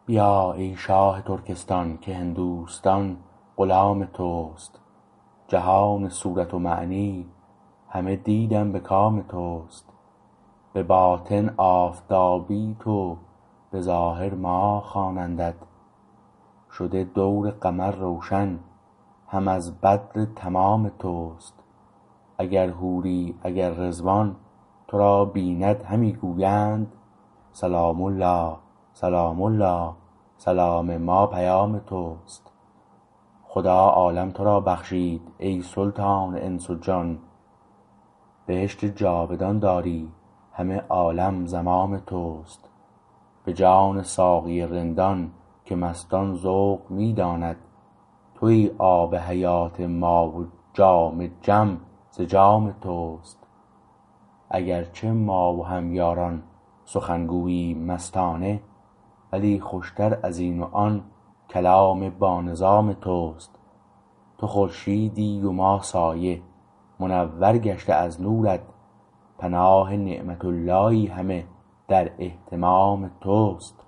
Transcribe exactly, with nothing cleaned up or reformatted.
بیا ای شاه ترکستان که هندوستان غلام توست جهان صورت و معنی همه دیدم به کام توست به باطن آفتابی تو به ظاهر ماه خوانندت شده دور قمر روشن هم از بدر تمام توست اگر حوری اگر رضوان تو را بیند همی گویند سلام الله سلام الله سلام ما پیام توست خدا عالم تو را بخشید ای سلطان انس و جان بهشت جاودان داری همه عالم زمام توست به جان ساقی رندان که مستان ذوق می داند تویی آب حیات ما و جام جم ز جام توست اگرچه ما و هم یاران سخن گوییم مستانه ولی خوشتر از این و آن کلام بانظام توست تو خورشیدی و ما سایه منور گشته از نورت پناه نعمت اللهی همه در اهتمام توست